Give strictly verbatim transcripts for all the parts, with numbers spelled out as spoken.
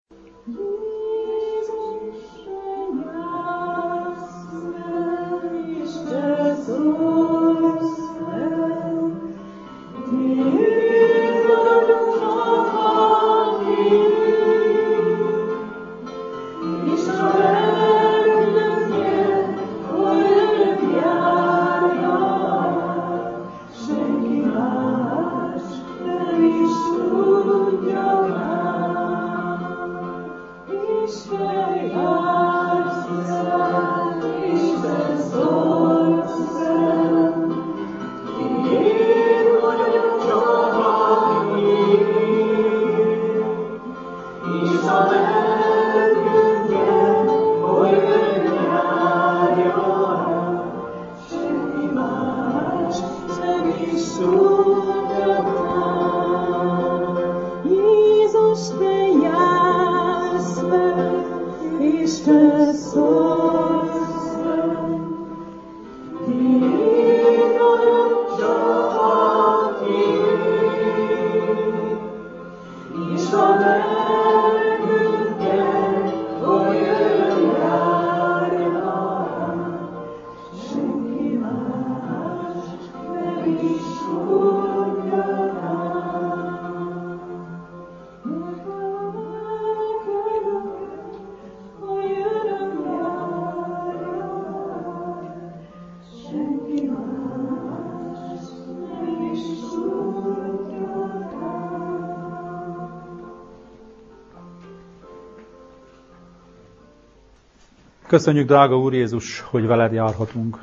Köszönjük, drága Úr Jézus, hogy veled járhatunk.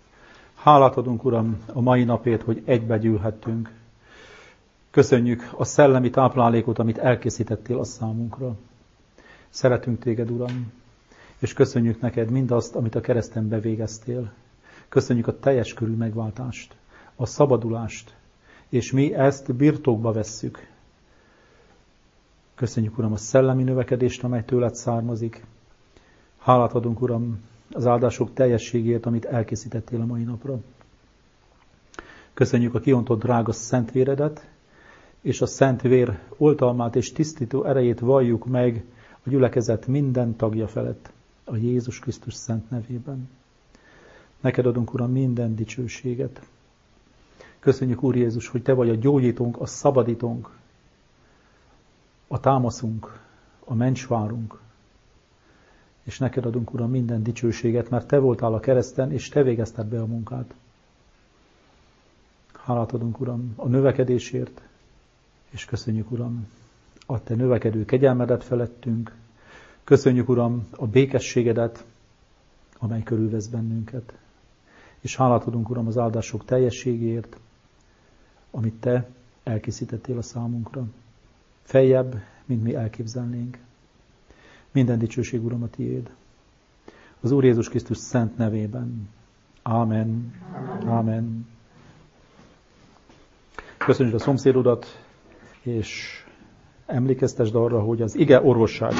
Hálát adunk, Uram, a mai napért, hogy egybegyűlhettünk. Köszönjük a szellemi táplálékot, amit elkészítettél a számunkra. Szeretünk téged, Uram, és köszönjük neked mindazt, amit a kereszten bevégeztél. Köszönjük a teljes körű megváltást, a szabadulást, és mi ezt birtokba vesszük. Köszönjük, Uram, a szellemi növekedést, amely tőled származik. Hálát adunk, Uram, az áldások teljességért, amit elkészítettél a mai napra. Köszönjük a kiontott drága szent véredet, és a szent vér oltalmát és tisztító erejét valljuk meg a gyülekezet minden tagja felett, a Jézus Krisztus szent nevében. Neked adunk, Uram, minden dicsőséget. Köszönjük, Úr Jézus, hogy Te vagy a gyógyítónk, a szabadítónk, a támaszunk, a mencsvárunk. És neked adunk, Uram, minden dicsőséget, mert Te voltál a kereszten, és Te végezted be a munkát. Hálát adunk, Uram, a növekedésért, és köszönjük, Uram, a Te növekedő kegyelmedet felettünk. Köszönjük, Uram, a békességedet, amely körülvesz bennünket. És hálát adunk, Uram, az áldások teljességéért, amit Te elkészítettél a számunkra. Feljebb, mint mi elképzelnénk. Minden dicsőség, Uram, a Tiéd. Az Úr Jézus Krisztus szent nevében. Ámen. Ámen. Köszönjük a szomszédodat, és emlékeztesd arra, hogy az ige orvosság.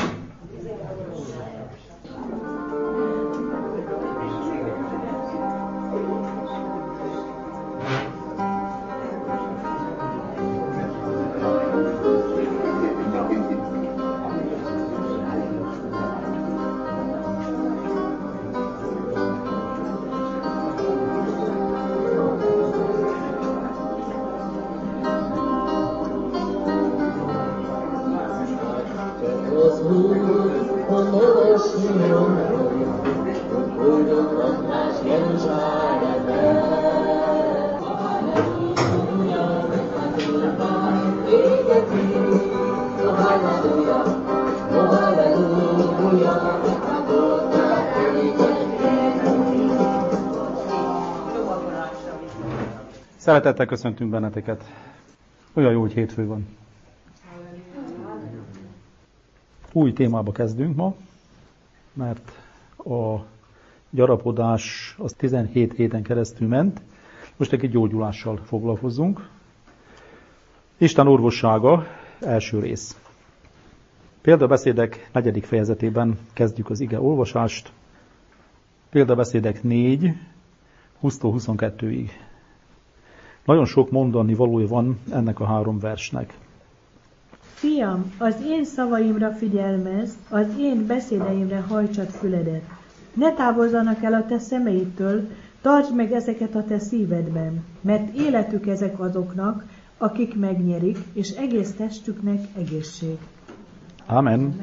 Szeretettel köszöntünk benneteket. Olyan jó, hogy hétfő van. Új témába kezdünk ma, mert a gyarapodás az tizenhét héten keresztül ment. Most egy gyógyulással foglalkozzunk. Isten orvossága, első rész. Példabeszédek negyedik fejezetében kezdjük az ige olvasást. Példabeszédek négy, húsztól huszonkettőig. Nagyon sok mondani valója van ennek a három versnek. Fiam, az én szavaimra figyelmezz, az én beszédeimre hajtsad füledet. Ne távozzanak el a te szemeidtől, tartsd meg ezeket a te szívedben, mert életük ezek azoknak, akik megnyerik, és egész testüknek egészség. Amen.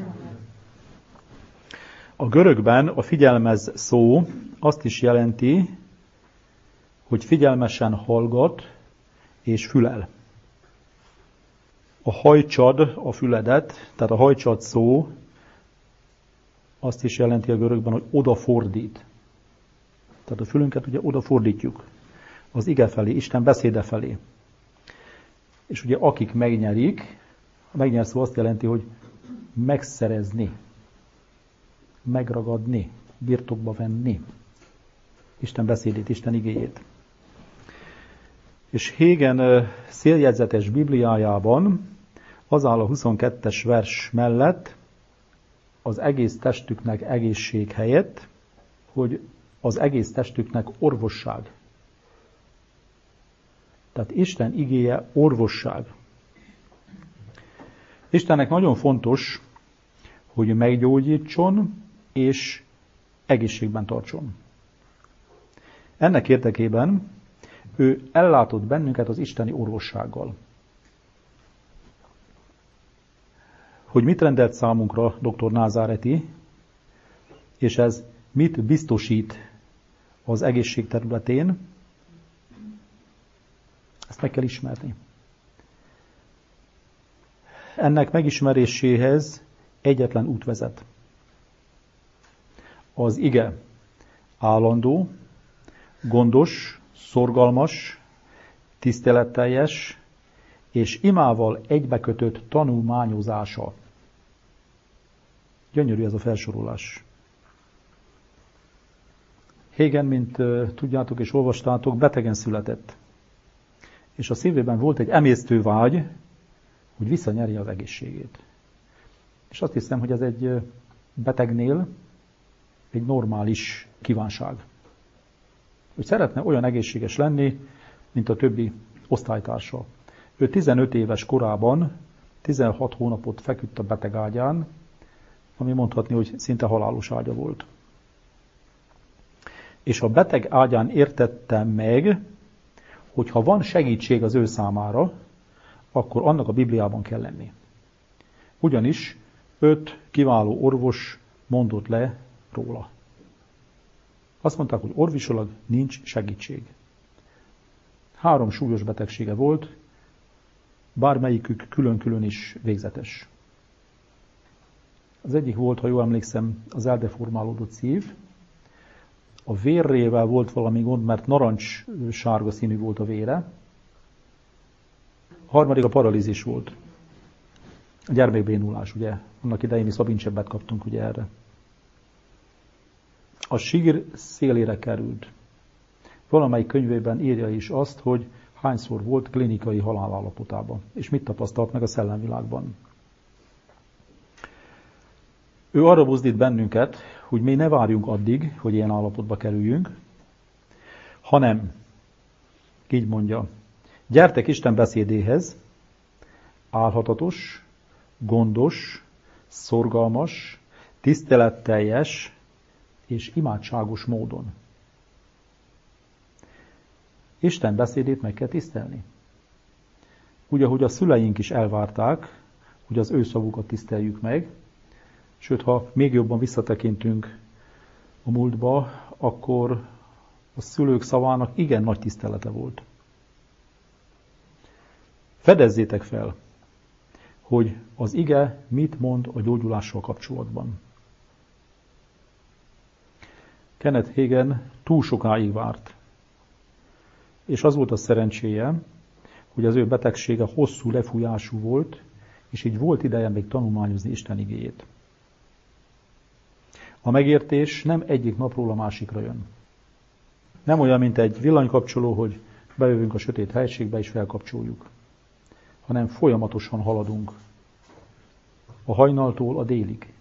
A görögben a figyelmez szó azt is jelenti, hogy figyelmesen hallgat és fülel. A hajtsad a füledet, tehát a hajtsad szó azt is jelenti a görögben, hogy odafordít. Tehát a fülünket ugye odafordítjuk az ige felé, Isten beszéde felé. És ugye akik megnyerik, a megnyer szó azt jelenti, hogy megszerezni, megragadni, birtokba venni Isten beszédét, Isten igéjét. És Hégen széljegyzetes Bibliájában az áll a huszonkettes vers mellett az egész testüknek egészség helyett, hogy az egész testüknek orvosság. Tehát Isten igéje orvosság. Istennek nagyon fontos, hogy meggyógyítson és egészségben tartson. Ennek érdekében ő ellátott bennünket az isteni orvossággal. Hogy mit rendelt számunkra doktor Názáreti, és ez mit biztosít az egészség területén, ezt meg kell ismerni. Ennek megismeréséhez egyetlen út vezet. Az ige állandó, gondos, szorgalmas, tiszteletteljes és imával egybekötött tanulmányozása. Gyönyörű ez a felsorolás. Hégen, mint tudjátok és olvastátok, betegen született. És a szívében volt egy emésztő vágy, hogy visszanyerje az egészségét. És azt hiszem, hogy ez egy betegnél egy normális kívánság. Hogy szeretne olyan egészséges lenni, mint a többi osztálytársa. Ő tizenöt éves korában tizenhat hónapot feküdt a beteg ágyán, ami mondhatni, hogy szinte halálos ágya volt. És a beteg ágyán értette meg, hogy ha van segítség az ő számára, akkor annak a Bibliában kell lenni. Ugyanis öt kiváló orvos mondott le róla. Azt mondták, hogy orvosilag nincs segítség. Három súlyos betegsége volt, bármelyikük külön-külön is végzetes. Az egyik volt, ha jól emlékszem, az eldeformálódott szív. A vérrével volt valami gond, mert narancs-sárga színű volt a vére. A harmadik a paralízis volt. A gyermekbénulás, ugye? Annak idején mi szabincsebbet kaptunk ugye erre. A sír szélére került. Valamelyik könyvében írja is azt, hogy hányszor volt klinikai halálállapotában, és mit tapasztalt meg a szellemvilágban. Ő arra buzdít bennünket, hogy mi ne várjunk addig, hogy ilyen állapotba kerüljünk, hanem, így mondja, gyertek Isten beszédéhez, álhatatos, gondos, szorgalmas, tiszteletteljes és imádságos módon. Isten beszédét meg kell tisztelni. Úgy, ahogy a szüleink is elvárták, hogy az ő szavukat tiszteljük meg, sőt, ha még jobban visszatekintünk a múltba, akkor a szülők szavának igen nagy tisztelete volt. Fedezzétek fel, hogy az ige mit mond a gyógyulással kapcsolatban. Kenneth Hagin túl sokáig várt, és az volt a szerencséje, hogy az ő betegsége hosszú lefújású volt, és így volt ideje még tanulmányozni Isten igéjét. A megértés nem egyik napról a másikra jön. Nem olyan, mint egy villanykapcsoló, hogy bejövünk a sötét helységbe és felkapcsoljuk, hanem folyamatosan haladunk a hajnaltól a délig.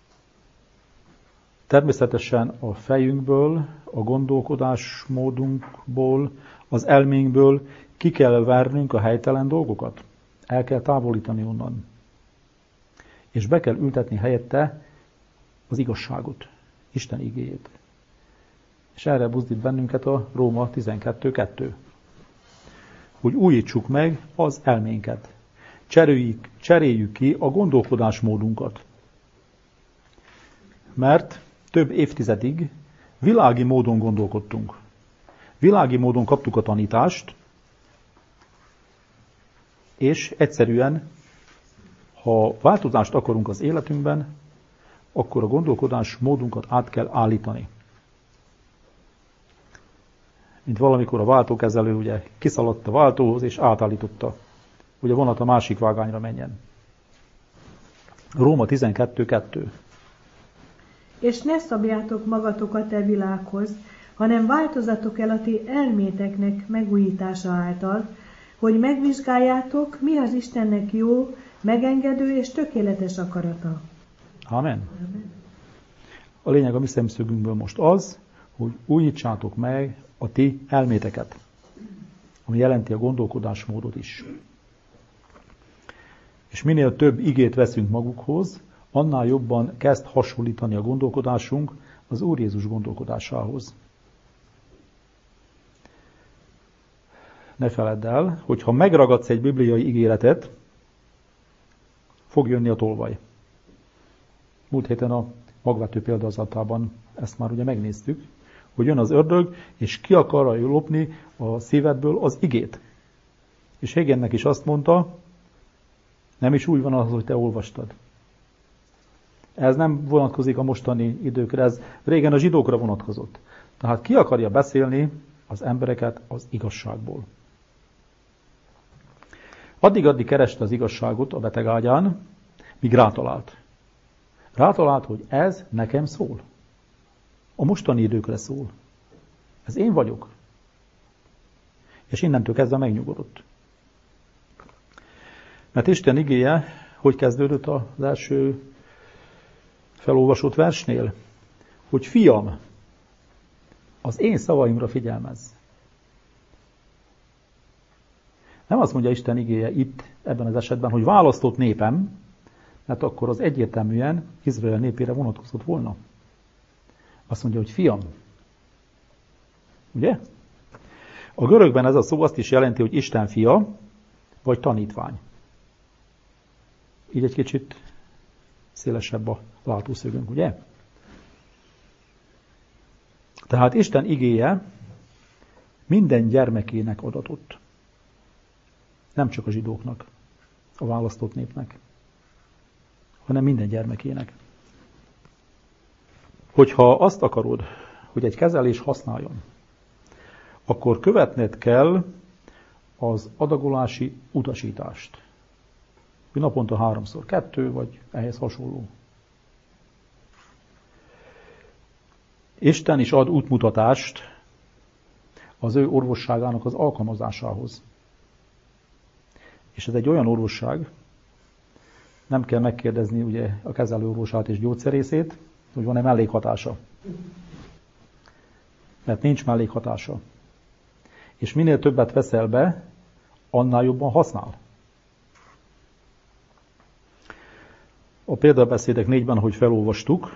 Természetesen a fejünkből, a gondolkodásmódunkból, az elménkből ki kell vernünk a helytelen dolgokat. El kell távolítani onnan. és be kell ültetni helyette az igazságot, Isten igéjét. És erre buzdít bennünket a Róma tizenkettő kettő. Hogy újítsuk meg az elménket. Cseréljük, cseréljük ki a gondolkodásmódunkat. Mert több évtizedig világi módon gondolkodtunk. Világi módon kaptuk a tanítást, és egyszerűen, ha változást akarunk az életünkben, akkor a gondolkodás módunkat át kell állítani. Mint valamikor a váltókezelő ugye kiszaladt a váltóhoz, és átállította, hogy a vonat a másik vágányra menjen. Róma tizenkettő kettő. És ne szabjátok magatokat e világhoz, hanem változatok el a ti elméteknek megújítása által, hogy megvizsgáljátok, mi az Istennek jó, megengedő és tökéletes akarata. Amen. A lényeg a mi szemszögünkből most az, hogy újítsátok meg a ti elméteket, ami jelenti a gondolkodásmódot is. És minél több igét veszünk magukhoz, annál jobban kezd hasonlítani a gondolkodásunk az Úr Jézus gondolkodásához. Ne feledd el, hogy ha megragadsz egy bibliai ígéretet, fog jönni a tolvaj. Múlt héten a magvető példázatában ezt már ugye megnéztük, hogy jön az ördög, és ki akarja lopni a szívedből az igét. És Hégennek is azt mondta, nem is úgy van az, hogy te olvastad. Ez nem vonatkozik a mostani időkre, ez régen a zsidókra vonatkozott. Tehát ki akarja beszélni az embereket az igazságból. Addig-addig kereste az igazságot a betegágyán, míg rátalált. Rátalált, hogy ez nekem szól. A mostani időkre szól. Ez én vagyok. És innentől kezdve megnyugodott. Mert Isten igéje, hogy kezdődött az első felolvasott versnél? Hogy fiam, az én szavaimra figyelmezz. Nem azt mondja Isten igéje itt, ebben az esetben, hogy választott népem, mert akkor az egyértelműen Izrael népére vonatkozott volna. Azt mondja, hogy fiam. Ugye? A görögben ez a szó azt is jelenti, hogy Isten fia, vagy tanítvány. Így egy kicsit szélesebb a látószögünk, ugye? Tehát Isten igéje minden gyermekének adatott. Nem csak a zsidóknak, a választott népnek, hanem minden gyermekének. Hogyha azt akarod, hogy egy kezelés használjon, akkor követned kell az adagolási utasítást. Naponta háromszor kettő, vagy ehhez hasonló. Isten is ad útmutatást az ő orvosságának az alkalmazásához. És ez egy olyan orvosság, nem kell megkérdezni ugye a kezelőorvosát és gyógyszerészét, hogy van-e mellékhatása. Mert nincs mellékhatása. És minél többet veszel be, annál jobban használ. A példabeszédek négyben, ahogy felolvastuk,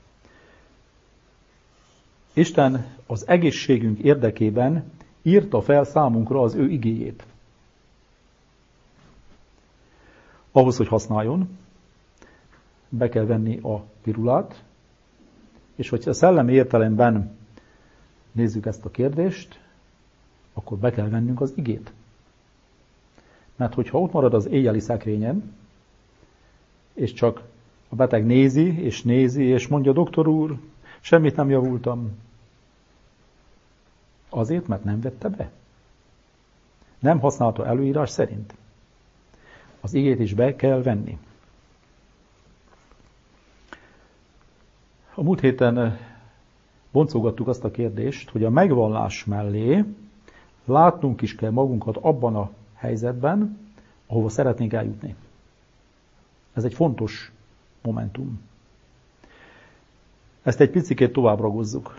Isten az egészségünk érdekében írta fel számunkra az ő igéjét. Ahhoz, hogy használjon, be kell venni a pirulát, és hogyha a szellemi értelemben nézzük ezt a kérdést, akkor be kell vennünk az igét. Mert hogyha ott marad az éjjeli szekrényen, és csak a beteg nézi, és nézi, és mondja, doktor úr, semmit nem javultam. Azért, mert nem vette be. Nem használta előírás szerint. Az igét is be kell venni. A múlt héten boncolgattuk azt a kérdést, hogy a megvallás mellé látnunk is kell magunkat abban a helyzetben, ahova szeretnénk eljutni. Ez egy fontos momentum. Ezt egy picikét tovább ragozzuk.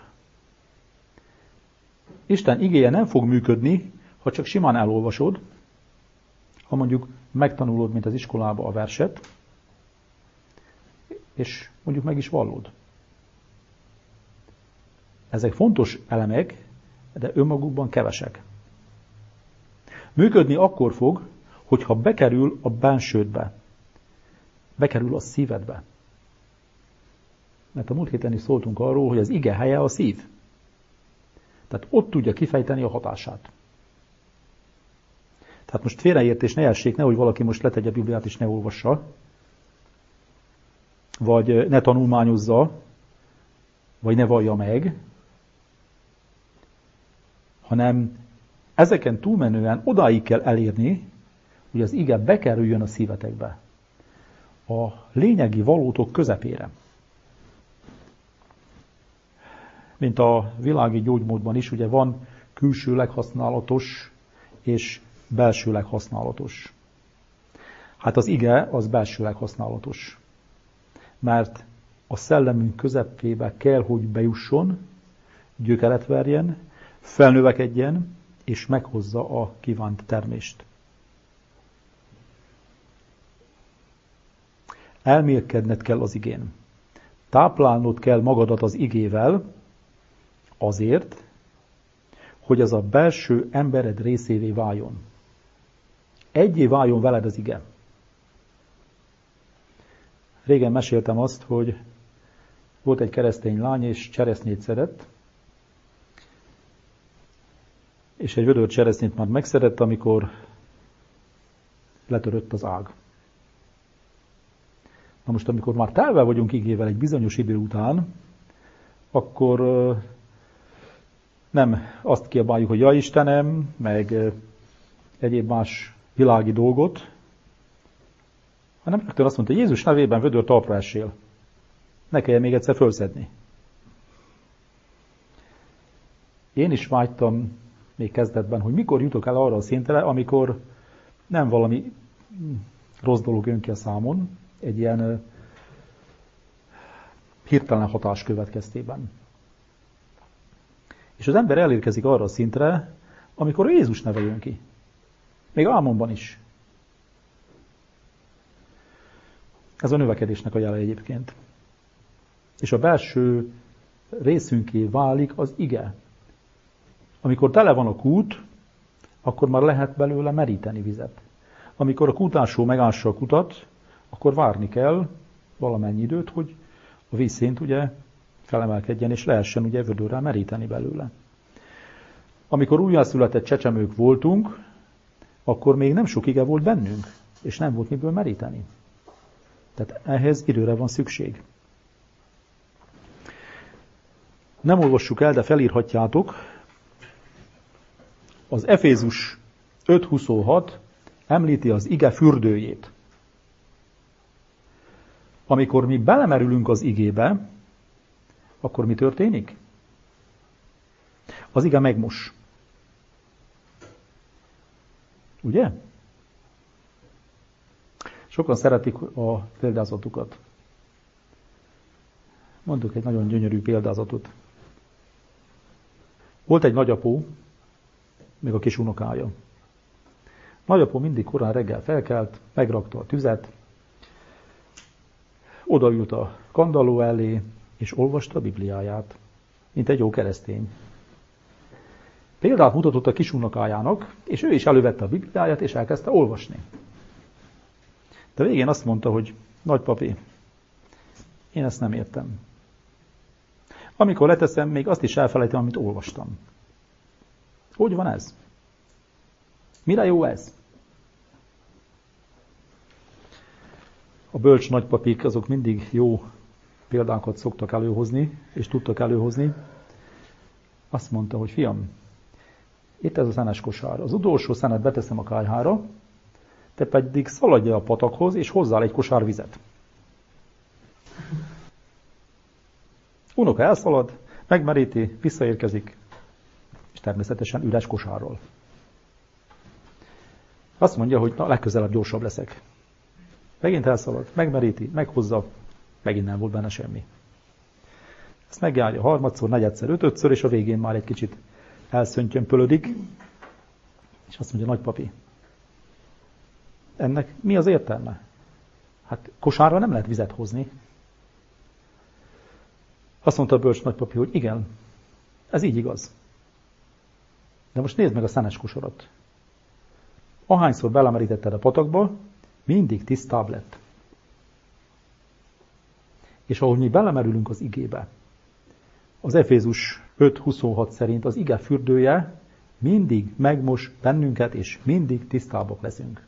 Isten igéje nem fog működni, ha csak simán elolvasod, ha mondjuk megtanulod, mint az iskolába a verset, és mondjuk meg is vallod. Ezek fontos elemek, de önmagukban kevesek. Működni akkor fog, hogyha bekerül a bensődbe, bekerül a szívedbe. Mert a múlt héten is szóltunk arról, hogy az ige helye a szív. Tehát ott tudja kifejteni a hatását. Tehát most félreértés ne essék, nehogy valaki most letegye a Bibliát és ne olvassa, vagy ne tanulmányozza, vagy ne vallja meg, hanem ezeken túlmenően odáig kell elérni, hogy az ige bekerüljön a szívetekbe. A lényegi valótok közepére. Mint a világi gyógymódban is, ugye van külsőleg használatos és belsőleg használatos. Hát az ige az belsőleg használatos. Mert a szellemünk közepébe kell, hogy bejusson, gyökeret verjen, felnövekedjen, és meghozza a kívánt termést. Elmélkedned kell az igén. Táplálnod kell magadat az igével azért, hogy az a belső embered részévé váljon. Egyé váljon veled az ige. Régen meséltem azt, hogy volt egy keresztény lány, és cseresznyét szedett, és egy vödör cseresznyét már megszedett, amikor letörött az ág. Na most, amikor már telve vagyunk igével egy bizonyos idő után, akkor nem azt kiabáljuk, hogy ja Istenem, meg egyéb más világi dolgot, hanem rögtön azt mondta, hogy Jézus nevében vödör talpra essél. Ne kelljen még egyszer fölszedni. Én is vágytam még kezdetben, hogy mikor jutok el arra a szintre, amikor nem valami rossz dolog jön ki a számon, egy ilyen hirtelen hatás következtében. És az ember elérkezik arra a szintre, amikor Jézus neve jön ki. Még álmomban is. Ez a növekedésnek a jele egyébként. És a belső részünké válik az ige. Amikor tele van a kút, akkor már lehet belőle meríteni vizet. Amikor a kútásó megássa a kutat, akkor várni kell valamennyi időt, hogy a vízszint ugye felemelkedjen, és lehessen ugye vödörrel meríteni belőle. Amikor újjászületett csecsemők voltunk, akkor még nem sok ige volt bennünk, és nem volt miből meríteni. Tehát ehhez időre van szükség. Nem olvassuk el, de felírhatjátok. Az Efézus öt huszonhat említi az ige fürdőjét. Amikor mi belemerülünk az igébe, akkor mi történik? Az ige megmos. Ugye? Sokan szeretik a példázatukat. Mondok egy nagyon gyönyörű példázatot. Volt egy nagyapó, még a kis unokája. Nagyapó mindig korán reggel felkelt, megrakta a tüzet, odaült a kandalló elé, és olvasta a Bibliáját, mint egy jó keresztény. Példát mutatott a kis unokájának, és ő is elővette a Bibliáját, és elkezdte olvasni. De végén azt mondta, hogy nagypapi, én ezt nem értem. Amikor leteszem, még azt is elfelejtem, amit olvastam. Hogy van ez? Mire jó ez? A bölcs nagypapik azok mindig jó példákat szoktak előhozni, és tudtak előhozni. Azt mondta, hogy fiam, itt ez a szenes kosár. Az utolsó szenet beteszem a kályhára, te pedig szaladj a patakhoz, és hozzál egy kosár vizet. Unoka elszalad, megmeríti, visszaérkezik, és természetesen üres kosárral. Azt mondja, hogy na, legközelebb gyorsabb leszek. Megint elszalad, megmeríti, meghozza, megint nem volt benne semmi. Ezt megjárja harmadszor, negyedszer, ötödször, és a végén már egy kicsit elszöntyömpölödik, és azt mondja, nagypapi, ennek mi az értelme? Hát kosárra nem lehet vizet hozni. Azt mondta a bölcs nagypapi, hogy igen, ez így igaz. De most nézd meg a szenes kosarat. Ahányszor belemerítetted a patakba, mindig tisztább lett. És ahogy mi belemerülünk az igébe, az Efézus öt huszonhat szerint az ige fürdője mindig megmos bennünket, és mindig tisztábbak leszünk.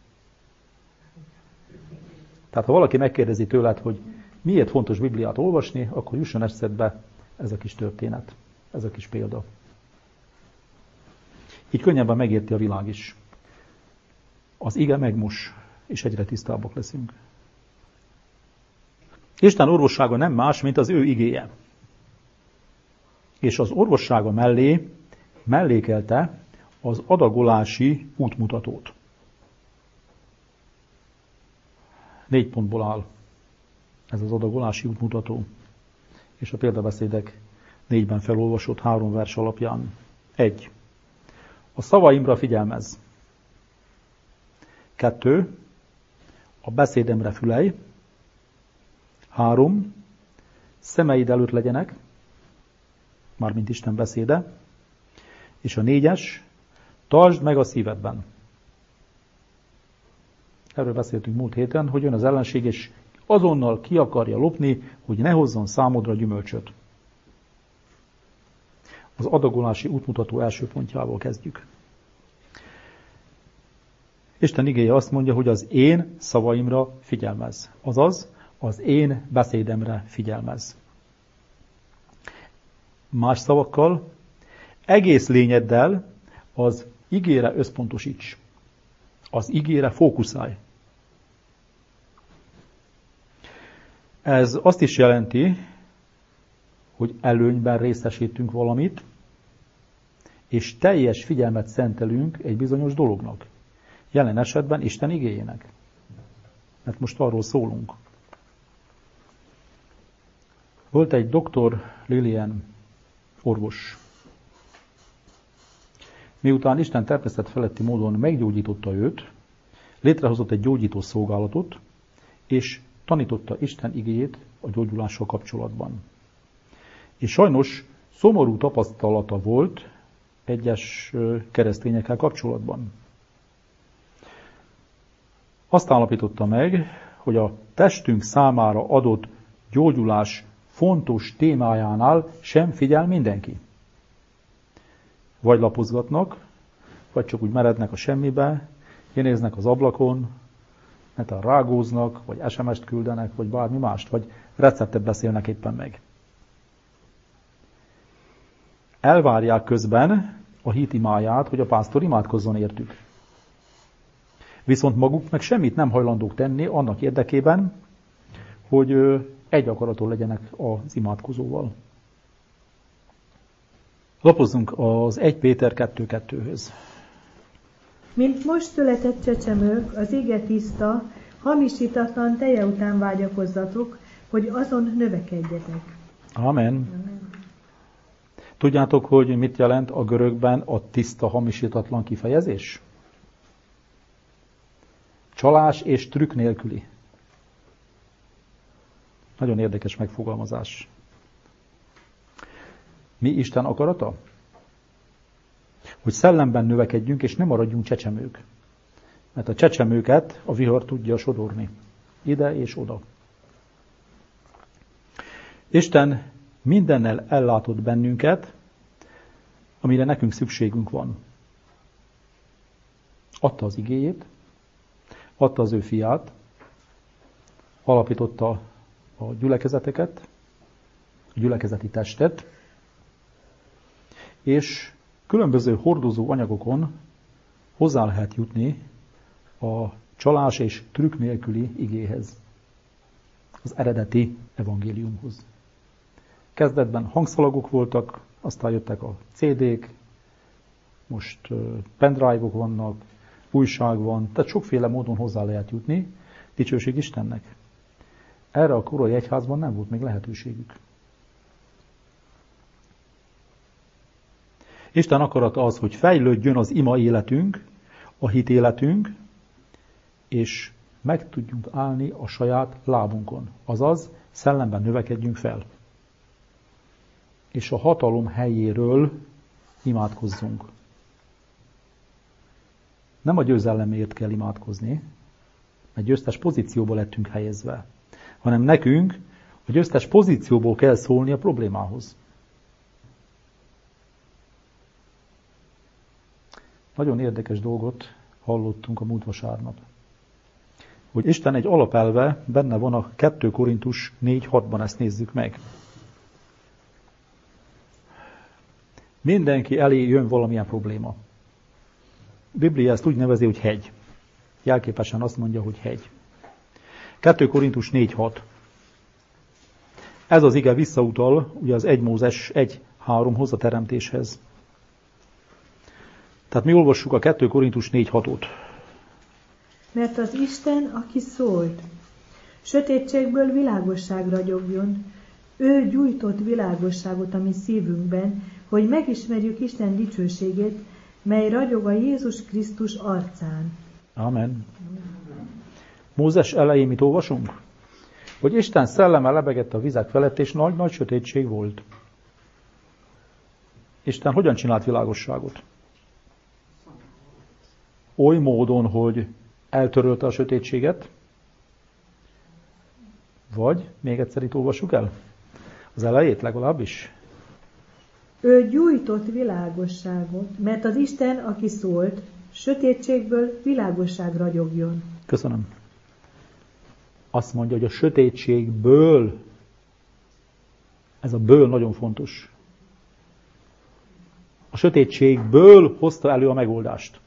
Tehát ha valaki megkérdezi tőled, hogy miért fontos Bibliát olvasni, akkor jusson eszedbe ez a kis történet, ez a kis példa. Így könnyebben megérti a világ is. Az ige megmos, és egyre tisztábbak leszünk. Isten orvossága nem más, mint az ő igéje. És az orvossága mellé mellékelte az adagolási útmutatót. Négy pontból áll ez az adagolási útmutató. És a példabeszédek négyben felolvasott három vers alapján. Egy. A szavaimra figyelmezz. Kettő. A beszédemre fülelj. Három. Szemeid előtt legyenek, mármint Isten beszéde. És a négyes. Tartsd meg a szívedben. Erről beszéltünk múlt héten, hogy jön az ellenség, és azonnal ki akarja lopni, hogy ne hozzon számodra gyümölcsöt. Az adagolási útmutató első pontjával kezdjük. Isten igéje azt mondja, hogy az én szavaimra figyelmezz. Azaz, az én beszédemre figyelmezz. Más szavakkal, egész lényeddel az igére összpontosíts. Az igére fókuszálj. Ez azt is jelenti, hogy előnyben részesítünk valamit, és teljes figyelmet szentelünk egy bizonyos dolognak. Jelen esetben Isten igéjének. Mert most arról szólunk. Volt egy doktor Lillian orvos. Miután Isten természet feletti módon meggyógyította őt, létrehozott egy gyógyító szolgálatot, és tanította Isten igéjét a gyógyulással kapcsolatban. És sajnos szomorú tapasztalata volt egyes keresztényekkel kapcsolatban. Azt állapította meg, hogy a testünk számára adott gyógyulás fontos témájánál sem figyel mindenki. Vagy lapozgatnak, vagy csak úgy merednek a semmibe, kinéznek az ablakon, netán rágóznak, vagy es em est küldenek, vagy bármi mást, vagy receptet beszélnek éppen meg. Elvárják közben a hit imáját, hogy a pásztor imádkozzon értük. Viszont maguk meg semmit nem hajlandók tenni annak érdekében, hogy egy akaraton legyenek az imádkozóval. Lapozzunk az egy Péter kettő kettőhöz. Mint most született csecsemők, az ige tiszta, hamisítatlan teje után vágyakozzatok, hogy azon növekedjetek. Amen. Amen. Tudjátok, hogy mit jelent a görögben a tiszta, hamisítatlan kifejezés? Csalás és trükk nélküli. Nagyon érdekes megfogalmazás. Mi Isten akarata? Hogy szellemben növekedjünk, és ne maradjunk csecsemők. Mert a csecsemőket a vihar tudja sodorni. Ide és oda. Isten mindennel ellátott bennünket, amire nekünk szükségünk van. Adta az igéjét, adta az ő fiát, alapította a gyülekezeteket, a gyülekezeti testet, és különböző hordozó anyagokon hozzá lehet jutni a csalás és trükk nélküli igéhez, az eredeti evangéliumhoz. Kezdetben hangszalagok voltak, aztán jöttek a cé dék, most pendrive-ok vannak, újság van, tehát sokféle módon hozzá lehet jutni, dicsőség Istennek. Erre a korai egyházban nem volt még lehetőségük. Isten akarata az, hogy fejlődjön az ima életünk, a hit életünk, és meg tudjunk állni a saját lábunkon. Azaz, szellemben növekedjünk fel. és a hatalom helyéről imádkozzunk. Nem a győzelemért kell imádkozni, mert győztes pozícióba lettünk helyezve, hanem nekünk a győztes pozícióból kell szólni a problémához. Nagyon érdekes dolgot hallottunk a múlt vasárnap. Hogy Isten egy alapelve benne van a kettő Korintus négy hatban, ezt nézzük meg. Mindenki elé jön valamilyen probléma. A Biblia ezt úgy nevezi, hogy hegy. Jelképesen azt mondja, hogy hegy. kettő Korintus négy hat. Ez az ige visszautal ugye az egy Mózes egy háromhoz, a teremtéshez. Tehát mi olvassuk a kettő Korintus négy hatot. Mert az Isten, aki szólt, sötétségből világosság ragyogjon, ő gyújtott világosságot a mi szívünkben, hogy megismerjük Isten dicsőségét, mely ragyog a Jézus Krisztus arcán. Amen. Mózes elején mit olvasunk? Hogy Isten szelleme lebegett a vizek felett, és nagy-nagy sötétség volt. Isten hogyan csinált világosságot? Oly módon, hogy eltörölte a sötétséget, vagy, még egyszer itt olvassuk el, az elejét legalábbis. Ő gyújtott világosságot, mert az Isten, aki szólt, sötétségből világosság ragyogjon. Köszönöm. Azt mondja, hogy a sötétségből, ez a ből nagyon fontos. A sötétségből hozta elő a megoldást.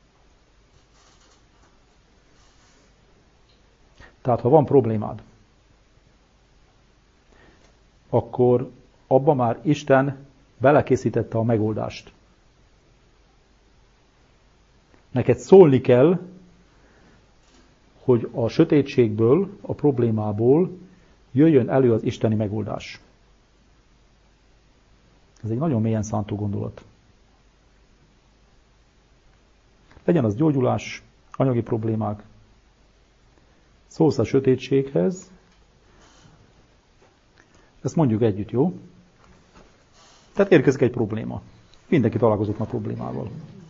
Tehát, ha van problémád, akkor abba már Isten belekészítette a megoldást. Neked szólni kell, hogy a sötétségből, a problémából jöjjön elő az isteni megoldás. Ez egy nagyon mélyen szántó gondolat. Legyen az gyógyulás, anyagi problémák. Szólsz a sötétséghez. Ezt mondjuk együtt, jó? Tehát érkezik egy probléma. Mindenki találkozott a problémával.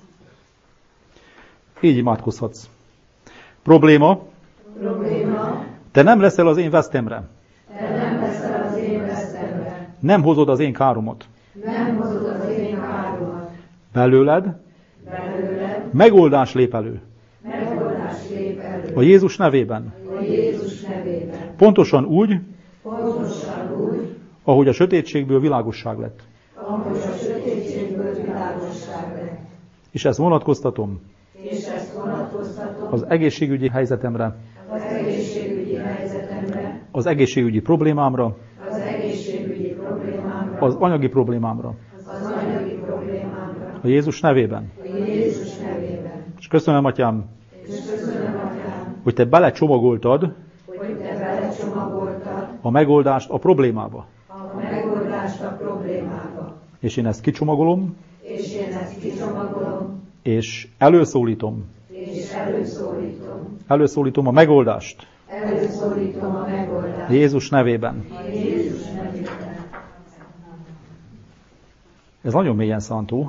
Így imádkozhatsz. Probléma. Probléma. Te nem leszel az én vesztemre. Te nem leszel az én vesztemre. Nem hozod az én káromat. Nem hozod az én káromat. Belőled. Belőled. Megoldás lép elő. Megoldás lép elő. A Jézus nevében. A Jézus nevében. Pontosan úgy, Pontosan úgy, ahogy a sötétségből világosság lett. ahogy a sötétségből világosság lett. És ezt vonatkoztatom És ezt vonatkoztatom az egészségügyi helyzetemre, az egészségügyi helyzetemre, az egészségügyi problémámra, az egészségügyi problémámra, az anyagi problémámra. az anyagi problémámra. A Jézus nevében. A Jézus nevében. És köszönöm, Atyám, És köszönöm, Atyám, hogy Te belecsomagoltad hogy Te belecsomagoltad a megoldást a problémába. a megoldást a problémába. És én ezt kicsomagolom, És én ezt kicsomagolom, és előszólítom. és előszólítom. Előszólítom a megoldást. Előszólítom a megoldást. Jézus nevében. A Jézus nevében. Ez nagyon mélyen szántó.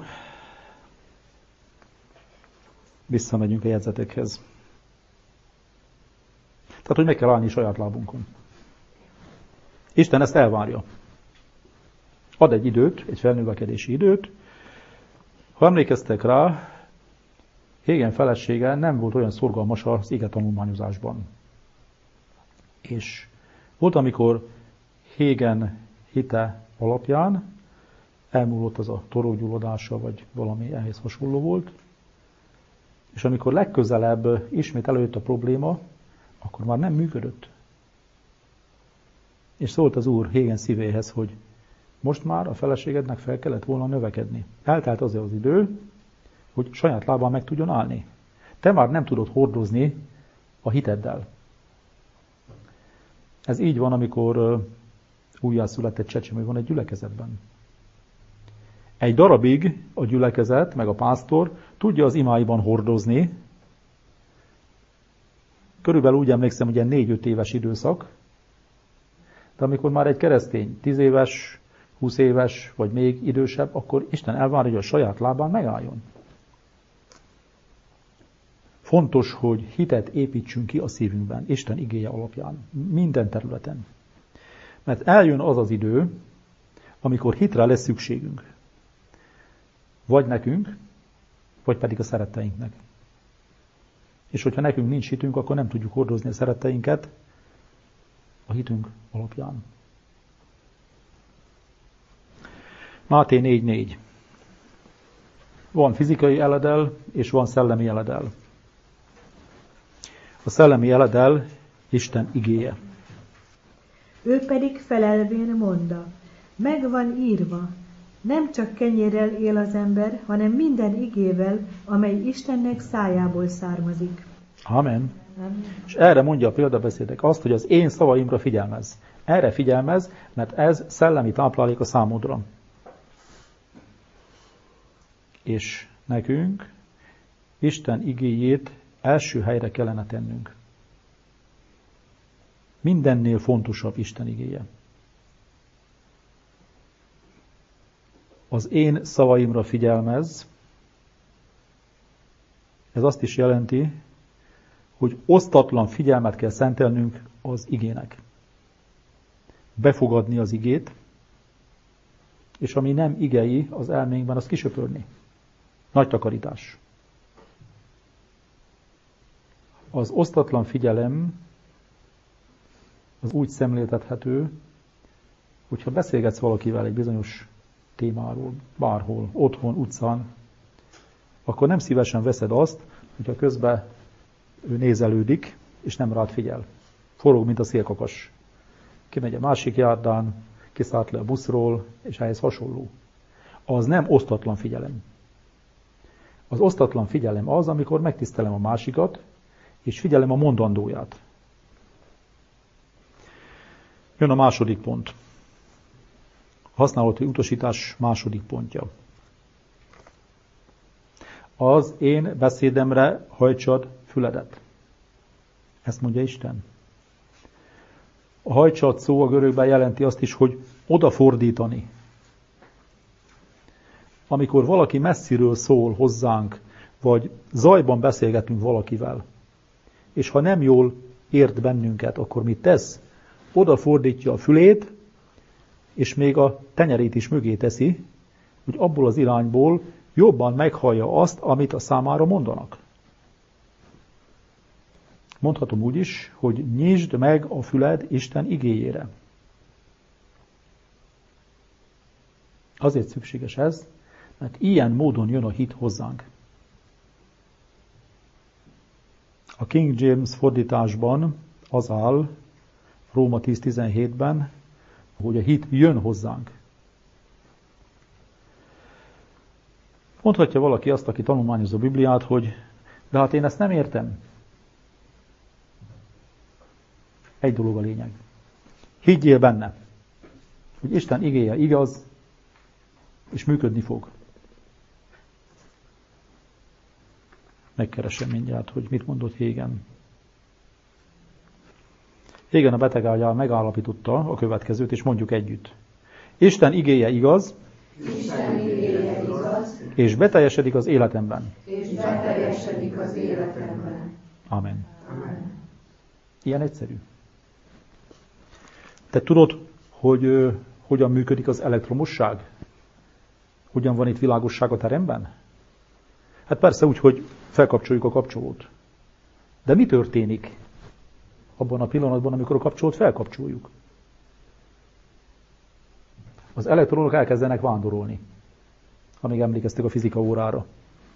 Visszamegyünk a jegyzetekhez. Tehát, hogy meg kell állni saját lábunkon. Isten ezt elvárja. Ad egy időt, egy felnövekedési időt. Ha emlékeztek rá, Hégen felesége nem volt olyan szorgalmas az ige tanulmányozásban. És volt, amikor Hégen hite alapján elmúlott az a torokgyulladása, vagy valami ehhez hasonló volt, és amikor legközelebb ismét előjött a probléma, akkor már nem működött. És szólt az Úr Hégen szívéhez, hogy most már a feleségednek fel kellett volna növekedni. Eltelt azért az idő, hogy saját lábán meg tudjon állni. Te már nem tudod hordozni a hiteddel. Ez így van, amikor újjászületett csecsemő van egy gyülekezetben. Egy darabig a gyülekezet, meg a pásztor tudja az imáiban hordozni. Körülbelül úgy emlékszem, hogy ilyen négy-öt éves időszak. De amikor már egy keresztény tíz éves, húsz éves, vagy még idősebb, akkor Isten elvárja, hogy a saját lábán megálljon. Fontos, hogy hitet építsünk ki a szívünkben, Isten igéje alapján, minden területen. Mert eljön az az idő, amikor hitre lesz szükségünk. Vagy nekünk, vagy pedig a szeretteinknek. És hogyha nekünk nincs hitünk, akkor nem tudjuk hordozni a szeretteinket a hitünk alapján. Máté négy négy. Van fizikai eledel, és van szellemi eledel. A szellemi eledel Isten igéje. Ő pedig felelvén mondta, meg van írva, nem csak kenyérrel él az ember, hanem minden igével, amely Istennek szájából származik. Amen. Amen. És erre mondja a példabeszédek azt, hogy az én szavaimra figyelmezz. Erre figyelmezz, mert ez szellemi táplálék a számodra. És nekünk Isten igéjét első helyre kellene tennünk. Mindennél fontosabb Isten igéje. Az én szavaimra figyelmezz, ez azt is jelenti, hogy osztatlan figyelmet kell szentelnünk az igének. Befogadni az igét, és ami nem igei az elménkben, azt kisöpörni. Nagy takarítás. Az osztatlan figyelem az úgy szemléltethető, hogyha beszélgetsz valakivel egy bizonyos témáról, bárhol, otthon, utcán, akkor nem szívesen veszed azt, hogyha közben ő nézelődik, és nem rád figyel. Forog, mint a szélkakas. Kimegy a másik járdán, kiszállt le a buszról, és ehhez hasonló. Az nem osztatlan figyelem. Az osztatlan figyelem az, amikor megtisztelem a másikat, és figyelem a mondandóját. Jön a második pont. A használati utasítás második pontja. Az én beszédemre hajtsad füledet. Ezt mondja Isten. A hajtsad szó a görögben jelenti azt is, hogy odafordítani. Amikor valaki messziről szól hozzánk, vagy zajban beszélgetünk valakivel, és ha nem jól ért bennünket, akkor mit tesz? Odafordítja a fülét, és még a tenyerét is mögé teszi, hogy abból az irányból jobban meghallja azt, amit a számára mondanak. Mondhatom úgy is, hogy nyisd meg a füled Isten igéjére. Azért szükséges ez, mert ilyen módon jön a hit hozzánk. A King James fordításban az áll, Róma tíz tizenhétben, hogy a hit jön hozzánk. Mondhatja valaki azt, aki tanulmányozza a Bibliát, hogy de hát én ezt nem értem. Egy dolog a lényeg. Higgyél benne, hogy Isten igéje igaz, és működni fog. Megkeresem mindjárt, hogy mit mondott Hégen. Hégen a beteg ágyán megállapította a következőt, és mondjuk együtt. Isten igéje igaz, Isten igéje igaz, és beteljesedik az életemben. És beteljesedik az életemben. Amen. Amen. Ilyen egyszerű. Te tudod, hogy uh, hogyan működik az elektromosság? Hogyan van itt világosság a teremben? Hát persze úgy, hogy felkapcsoljuk a kapcsolót. De mi történik abban a pillanatban, amikor a kapcsolót felkapcsoljuk? Az elektronok elkezdenek vándorolni, amíg emlékeztek a fizika órára.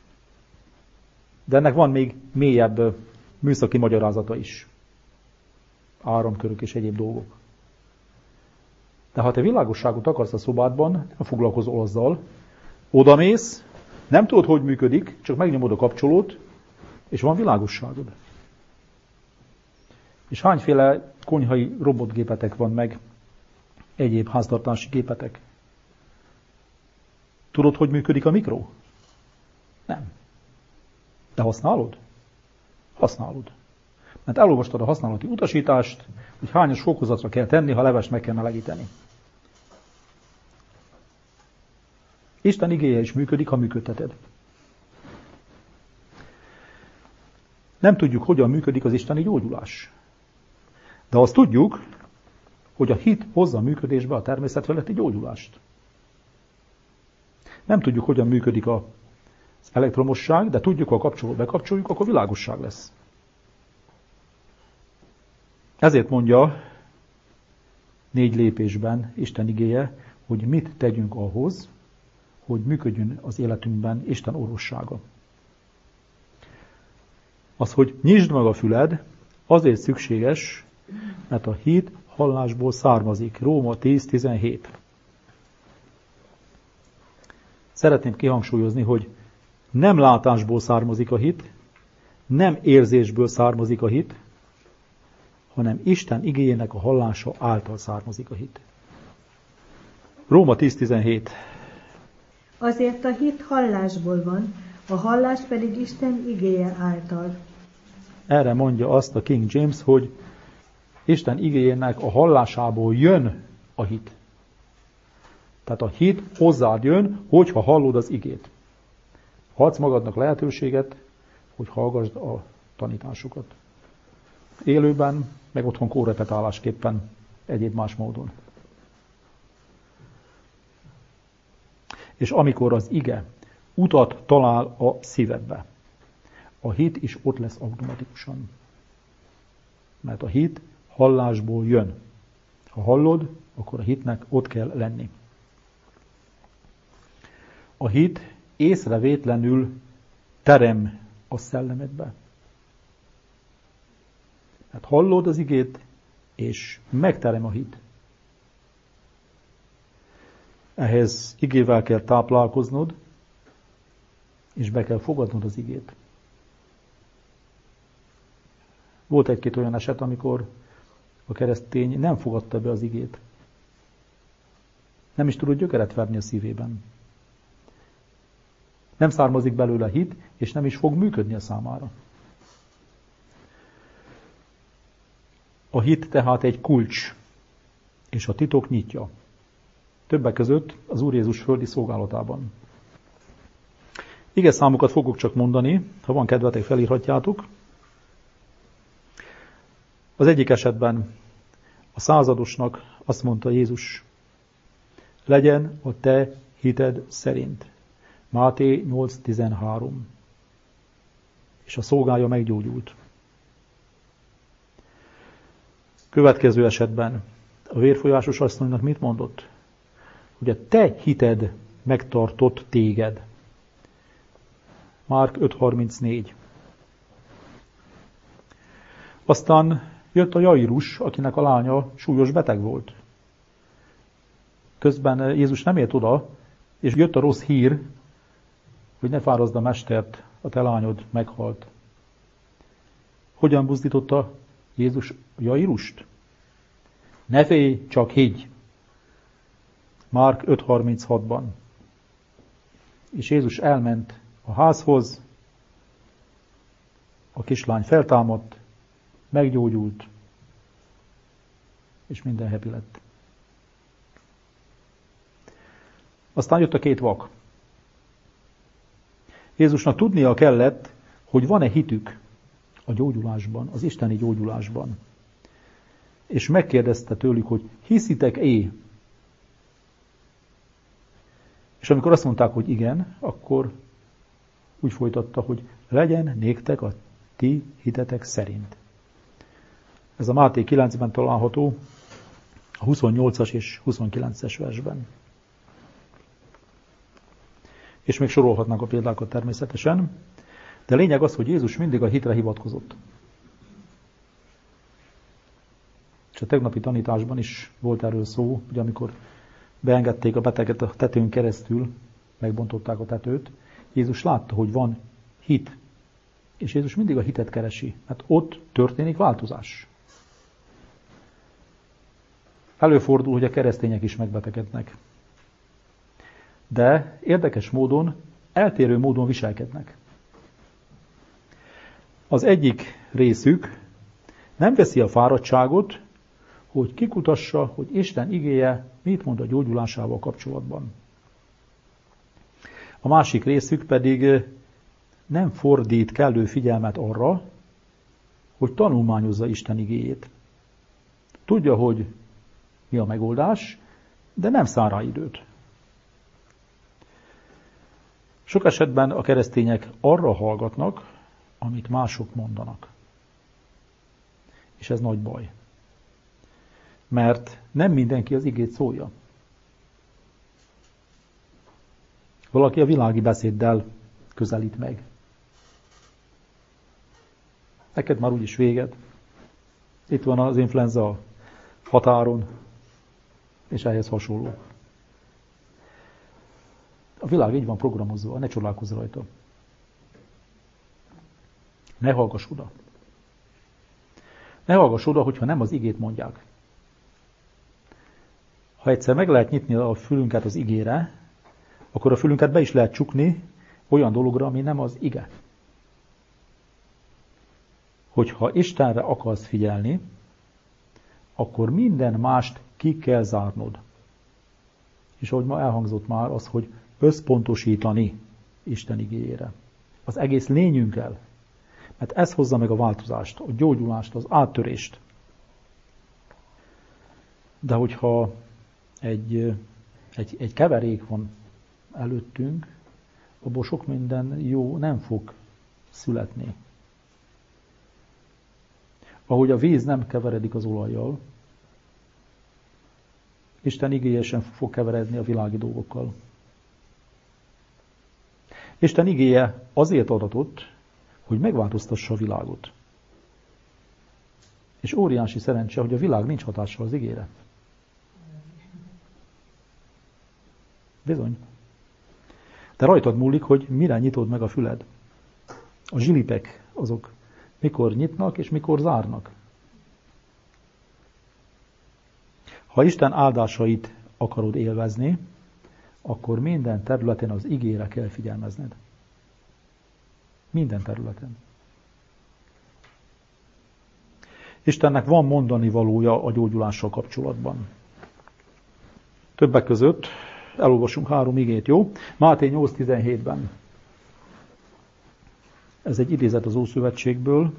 De ennek van még mélyebb műszaki magyarázata is. Áramkörök és egyéb dolgok. De ha te világosságot akarsz a szobádban, nem foglalkozol azzal, odamész, nem tudod, hogy működik, csak megnyomod a kapcsolót, és van világosságod. És hányféle konyhai robotgépetek van meg, egyéb háztartási gépetek? Tudod, hogy működik a mikro? Nem. De használod? Használod. Mert elolvastad a használati utasítást, hogy hányas fokozatra kell tenni, ha levest meg kell melegíteni. Isten igéje is működik, ha működteted. Nem tudjuk, hogyan működik az isteni gyógyulás. De azt tudjuk, hogy a hit hozza működésbe a természet feletti gyógyulást. Nem tudjuk, hogyan működik az elektromosság, de tudjuk, ha kapcsoljuk, bekapcsoljuk, akkor világosság lesz. Ezért mondja négy lépésben Isten igéje, hogy mit tegyünk ahhoz, hogy működjön az életünkben Isten orvossága. Az, hogy nyisd meg a füled, azért szükséges, mert a hit hallásból származik. Róma tíz tizenhét. Szeretném kihangsúlyozni, hogy nem látásból származik a hit, nem érzésből származik a hit, hanem Isten igéjének a hallása által származik a hit. Róma tíz tizenhét. Azért a hit hallásból van, a hallás pedig Isten igéje által. Erre mondja azt a King James, hogy Isten igéjének a hallásából jön a hit. Tehát a hit hozzád jön, hogyha hallod az igét. Adsz magadnak lehetőséget, hogy hallgassd a tanításokat. Élőben, meg otthon kórepetálásképpen, egyéb más módon. És amikor az ige utat talál a szívedbe, a hit is ott lesz automatikusan. Mert a hit hallásból jön. Ha hallod, akkor a hitnek ott kell lenni. A hit észrevétlenül terem a szellemedbe. Hát hallod az igét, és megterem a hit. Ehhez igével kell táplálkoznod, és be kell fogadnod az igét. Volt egy-két olyan eset, amikor a keresztény nem fogadta be az igét. Nem is tudott gyökeret verni a szívében. Nem származik belőle hit, és nem is fog működni a számára. A hit tehát egy kulcs, és a titok nyitja. Többek között az Úr Jézus földi szolgálatában. Ige számokat fogok csak mondani, ha van kedvetek, felírhatjátok. Az egyik esetben a századosnak azt mondta Jézus, legyen a te hited szerint. Máté nyolc tizenhárom. És a szolgája meggyógyult. Következő esetben a vérfolyásos asszonynak mit mondott? Hogy a te hited megtartott téged. Márk öt harmincnégy. Aztán jött a Jairus, akinek a lánya súlyos beteg volt. Közben Jézus nem ért oda, és jött a rossz hír, hogy ne fárazd a mestert, a te lányod meghalt. Hogyan buzdította Jézus Jairust? Ne félj, csak higgy. Márk öt harminchatban. És Jézus elment a házhoz, a kislány feltámadt, meggyógyult, és minden happy lett. Aztán jött a két vak. Jézusnak tudnia kellett, hogy van-e hitük a gyógyulásban, az isteni gyógyulásban. És megkérdezte tőlük, hogy hiszitek-e? És amikor azt mondták, hogy igen, akkor úgy folytatta, hogy legyen néktek a ti hitetek szerint. Ez a Máté kilencben található, a huszonnyolcas és huszonkilences versben. És még sorolhatnánk a példákat természetesen, de lényeg az, hogy Jézus mindig a hitre hivatkozott. És a tegnapi tanításban is volt erről szó, hogy amikor beengedték a beteget a tetőn keresztül, megbontották a tetőt, Jézus látta, hogy van hit. És Jézus mindig a hitet keresi, mert ott történik változás. Előfordul, hogy a keresztények is megbetegednek. De érdekes módon, eltérő módon viselkednek. Az egyik részük nem veszi a fáradtságot, hogy kikutassa, hogy Isten igéje mit mond a gyógyulásával kapcsolatban. A másik részük pedig nem fordít kellő figyelmet arra, hogy tanulmányozza Isten igéjét. Tudja, hogy mi a megoldás, de nem szán rá időt. Sok esetben a keresztények arra hallgatnak, amit mások mondanak. És ez nagy baj. Mert nem mindenki az igét szólja. Valaki a világi beszéddel közelít meg. Neked már úgyis véged. Itt van az influenza határon, és ehhez hasonló. A világ így van programozva, ne csodálkozz rajta. Ne hallgass oda. Ne hallgass oda, hogyha nem az igét mondják. Ha egyszer meg lehet nyitni a fülünket az igére, akkor a fülünket be is lehet csukni olyan dologra, ami nem az ige. Hogyha Istenre akarsz figyelni, akkor minden mást ki kell zárnod. És ahogy ma elhangzott már az, hogy összpontosítani Isten igéjére. Az egész lényünkkel. Mert ez hozza meg a változást, a gyógyulást, az áttörést. De hogyha egy, egy, egy keverék van előttünk, abból sok minden jó nem fog születni. Ahogy a víz nem keveredik az olajjal, Isten igéje sem fog keveredni a világi dolgokkal. Isten igéje azért adatott, hogy megváltoztassa a világot. És óriási szerencse, hogy a világ nincs hatással az igére. Bizony. De rajtad múlik, hogy mire nyitod meg a füled. A zsilipek azok mikor nyitnak és mikor zárnak. Ha Isten áldásait akarod élvezni, akkor minden területen az igére kell figyelmezned. Minden területen. Istennek van mondani valója a gyógyulással kapcsolatban. Többek között elolvasunk három igét, jó? Máté nyolc tizenhétben. Ez egy idézet az Ószövetségből.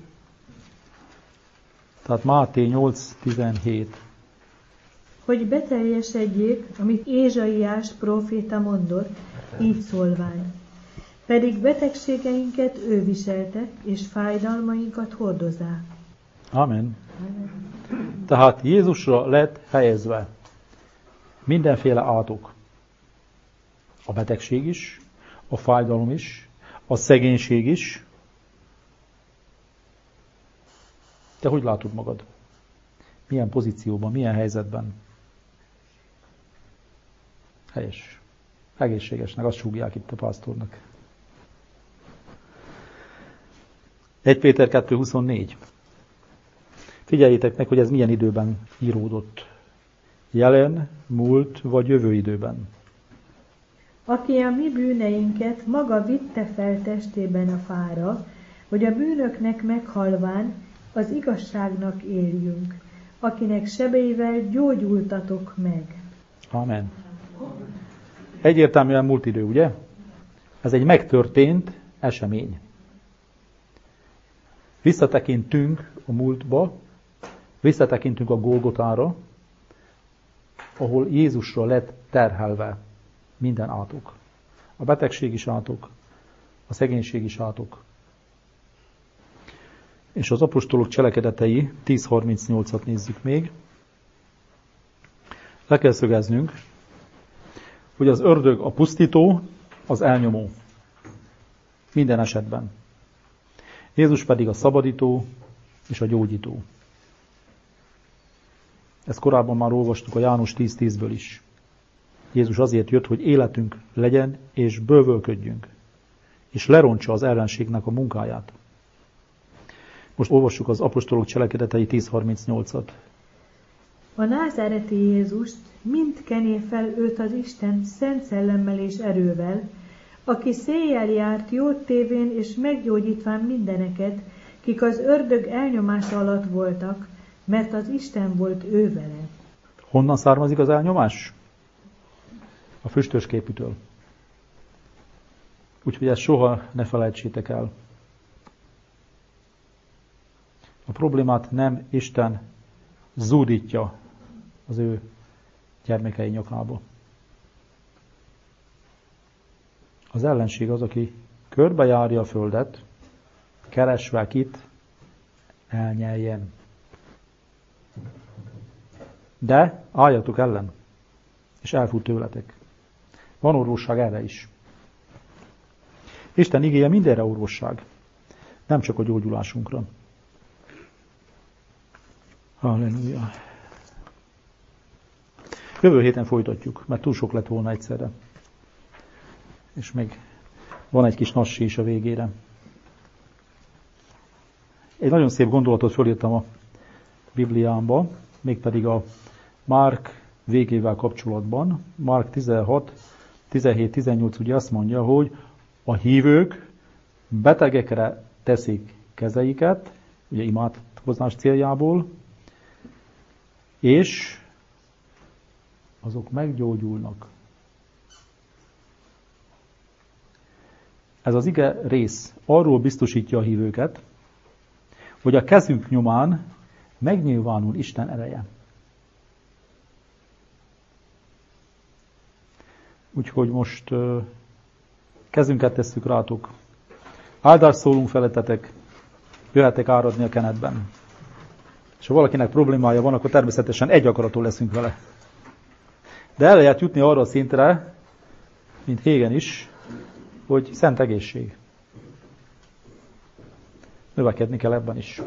Tehát Máté nyolc tizenhét. Hogy beteljesedjék, amit Ézsaiás próféta mondott, így szólván. Pedig betegségeinket ő viselte, és fájdalmainkat hordozá. Amen. Tehát Jézusra lett helyezve mindenféle átok. A betegség is, a fájdalom is, a szegénység is. Te hogy látod magad? Milyen pozícióban, milyen helyzetben? Helyes. Egészségesnek, azt súgják itt a pásztornak. egy Péter kettő huszonnégy. Figyeljétek meg, hogy ez milyen időben íródott. Jelen, múlt vagy jövő időben. Aki a mi bűneinket maga vitte fel testében a fára, hogy a bűnöknek meghalván az igazságnak éljünk, akinek sebeivel gyógyultatok meg. Amen. Egyértelműen múlt idő, ugye? Ez egy megtörtént esemény. Visszatekintünk a múltba, visszatekintünk a Golgotára, ahol Jézusra lett terhelve minden átok. A betegség is átok, a szegénység is átok. És az apostolok cselekedetei tíz harmincnyolcat nézzük még. Le kell szögeznünk, hogy az ördög a pusztító, az elnyomó. Minden esetben. Jézus pedig a szabadító és a gyógyító. Ezt korábban már olvastuk a János tíz tízből is. Jézus azért jött, hogy életünk legyen és bővölködjünk, és lerontsa az ellenségnek a munkáját. Most olvassuk az apostolok cselekedetei tíz harmincnyolcat. A názáreti Jézust mind kené fel őt az Isten szent szellemmel és erővel, aki széjjel járt jót tévén és meggyógyítván mindeneket, kik az ördög elnyomása alatt voltak, mert az Isten volt ő vele. Honnan származik az elnyomás? A füstös képűtől. Úgyhogy ezt soha ne felejtsétek el. A problémát nem Isten zúdítja az ő gyermekei nyakába. Az ellenség az, aki körbejárja a földet, keresve kit elnyeljen. De álljatok ellen, és elfut tőletek. Van orvosság erre is. Isten igéje mindenre orvosság, nem csak a gyógyulásunkra. Halleluja. Jövő héten folytatjuk, mert túl sok lett volna egyszerre. És még van egy kis nassi is a végére. Egy nagyon szép gondolatot fölírtam a Bibliámba, mégpedig a Márk végével kapcsolatban. Márk tizenhat, tizenhét, tizennyolc ugye azt mondja, hogy a hívők betegekre teszik kezeiket, ugye imádkozás céljából, és azok meggyógyulnak. Ez az ige rész arról biztosítja a hívőket, hogy a kezünk nyomán megnyilvánul Isten ereje. Úgyhogy most uh, kezünket tesszük rátok. Áldást szólunk feletetek, jöhetek áradni a kenetben. És ha valakinek problémája van, akkor természetesen egy akaraton leszünk vele. De el lehet jutni arra a szintre, mint Hégen is, hogy szent egészség. Növekedni kell ebben is.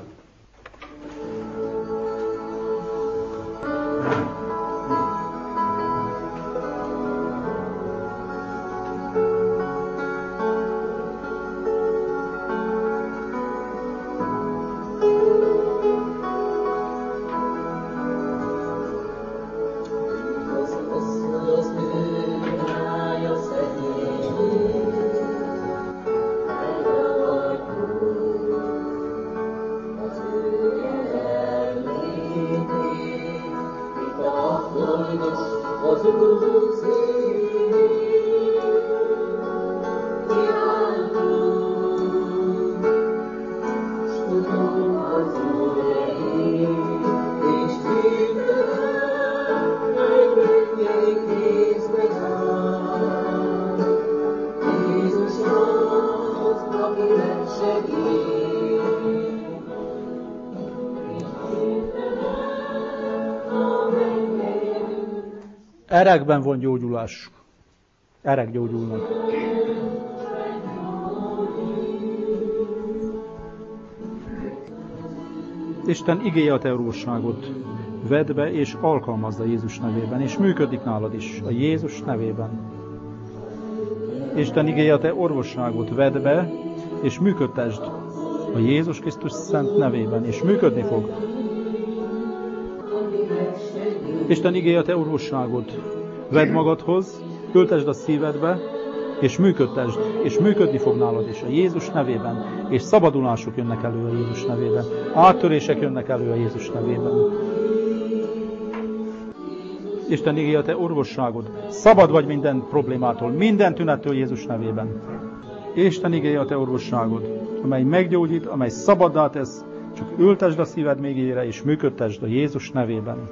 Erekben van gyógyulás. Erek gyógyulnak. Isten igéje a te orvosságot. Vedd be és alkalmazd a Jézus nevében, és működik nálad is, a Jézus nevében. Isten igéje a te orvosságot. Vedd be és működtesd a Jézus Krisztus szent nevében, és működni fog. Isten igéje a te orvosságot. Vedd magadhoz, ültesd a szívedbe, és működtesd, és működni fog nálad is a Jézus nevében, és szabadulások jönnek elő a Jézus nevében. Áttörések jönnek elő a Jézus nevében. Isten igéje a te orvosságod. Szabad vagy minden problémától, minden tünettől Jézus nevében. Isten igéje a te orvosságod, amely meggyógyít, amely szabaddá tesz, csak ültesd a szíved mélyére, és működtesd a Jézus nevében.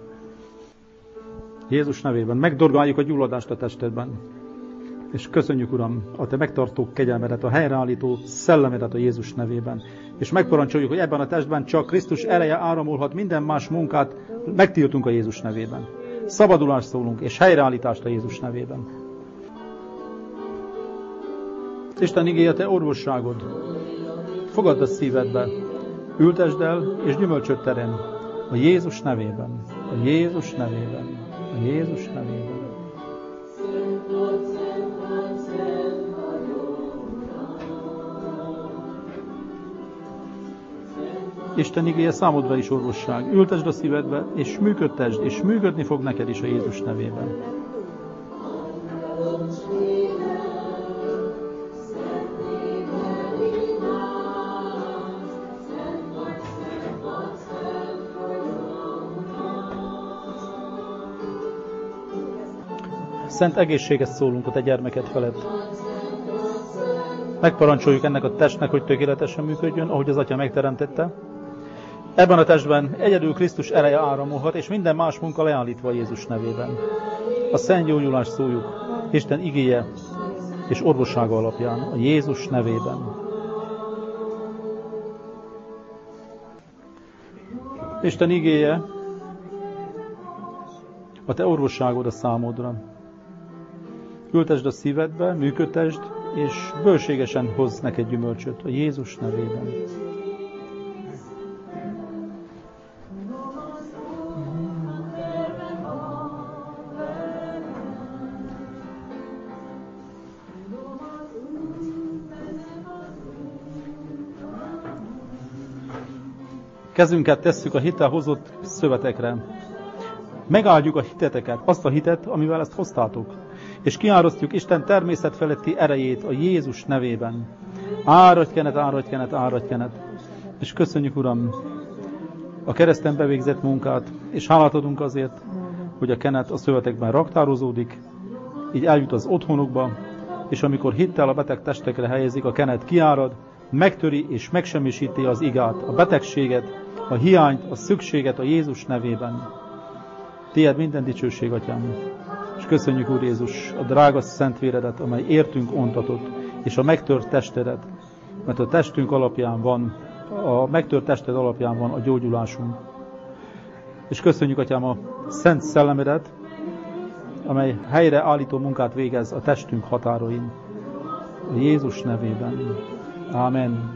Jézus nevében megdorgáljuk a gyulladást a testedben. És köszönjük, Uram, a te megtartó kegyelmedet, a helyreállító szellemedet a Jézus nevében. És megparancsoljuk, hogy ebben a testben csak Krisztus ereje áramolhat, minden más munkát megtiltunk a Jézus nevében. Szabadulást szólunk, és helyreállítást a Jézus nevében. Isten igéje te orvosságod. Fogadd a szívedbe, ültesd el, és gyümölcsöt terem a Jézus nevében. A Jézus nevében. A Jézus nevében. Isten igéje számodra is orvosság. Ültesd a szívedbe, és működtesd, és működni fog neked is a Jézus nevében. Szent egészséget szólunk a te gyermeked felett. Megparancsoljuk ennek a testnek, hogy tökéletesen működjön, ahogy az Atya megteremtette. Ebben a testben egyedül Krisztus ereje áramolhat, és minden más munka leállítva Jézus nevében. A szent gyógyulást szóljuk Isten igéje és orvossága alapján, a Jézus nevében. Isten igéje a te orvosságod a számodra. Ültesd a szívedbe, működtesd, és bőségesen hoz neked gyümölcsöt a Jézus nevében. Kezünket tesszük a hittel hozott szövetekre. Megáldjuk a hiteteket, azt a hitet, amivel ezt hoztátok, és kiárasztjuk Isten természet feletti erejét a Jézus nevében. Áradj kenet, áradj kenet, áradj kenet. És köszönjük, Uram, a kereszten bevégzett munkát, és hálát adunk azért, hogy a kenet a szövetekben raktározódik, így eljut az otthonukba, és amikor hittel a beteg testekre helyezik, a kenet kiárad, megtöri és megsemmisíti az igát, a betegséget, a hiányt, a szükséget a Jézus nevében. Tiéd minden dicsőség, Atyám, és köszönjük, Úr Jézus, a drága szent véredet, amely értünk ontatott, és a megtört testedet, mert a testünk alapján van, a megtört tested alapján van a gyógyulásunk. És köszönjük, Atyám, a szent szellemedet, amely helyre állító munkát végez a testünk határain. A Jézus nevében. Ámen.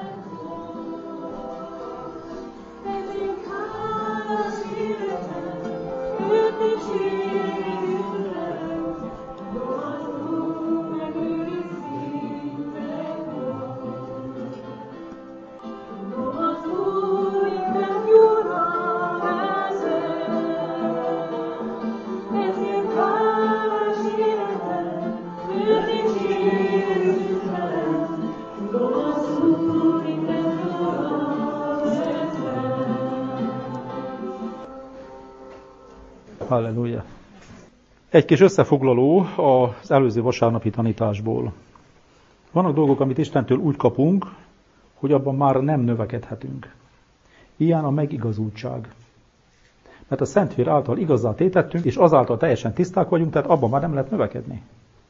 Halleluja. Egy kis összefoglaló az előző vasárnapi tanításból. Vannak dolgok, amit Istentől úgy kapunk, hogy abban már nem növekedhetünk. Ilyen a megigazultság. Mert a Szentvér által igazzá tétettünk, és azáltal teljesen tiszták vagyunk, tehát abban már nem lehet növekedni.